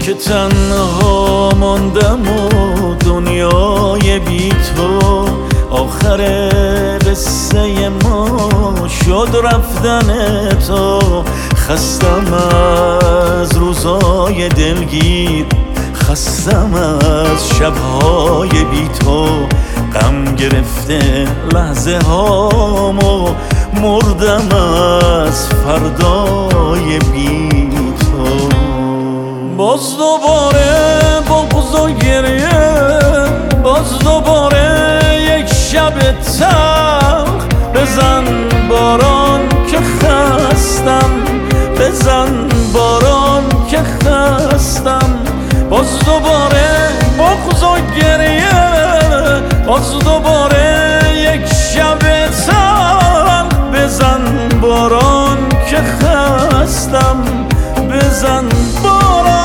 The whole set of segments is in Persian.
که تنها ماندم و دنیای بی تو آخر قصه ما شد رفتن تو. خستم از روزای دلگیر، خستم از شبهای بی تو، غم گرفته لحظه هامو، مردم از فردای بی تو. باز دوباره بغض و گریه، باز دوباره یک شب تلخ. بزن باران که خستم، بزن باران که خستم. باز دوباره بغض و گریه، باز دوباره یک شب تلخ. بزن باران که خستم، بزن باران.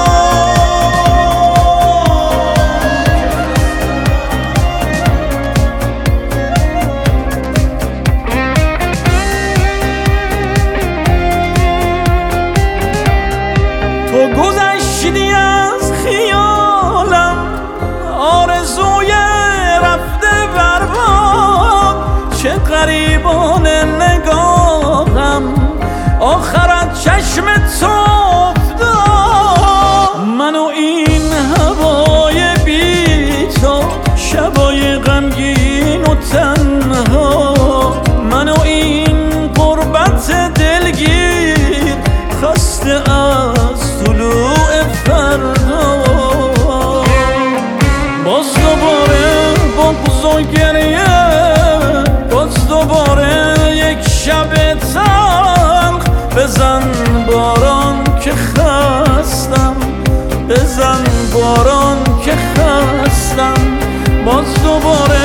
تو گذشتی از خیالم، آرزوی رفته برباد. چه غریبان نگاهم آخرت چشم تو افتاد. من و این هوای بی تو، شبای غمگین و تنها. من و این غربت دلگیر، خسته از طلوع فردا. باز دوباره بغض و گریه، باز دوباره یک شب تلخ. بزن باران که خستم، بزن باران که خستم. باز دوباره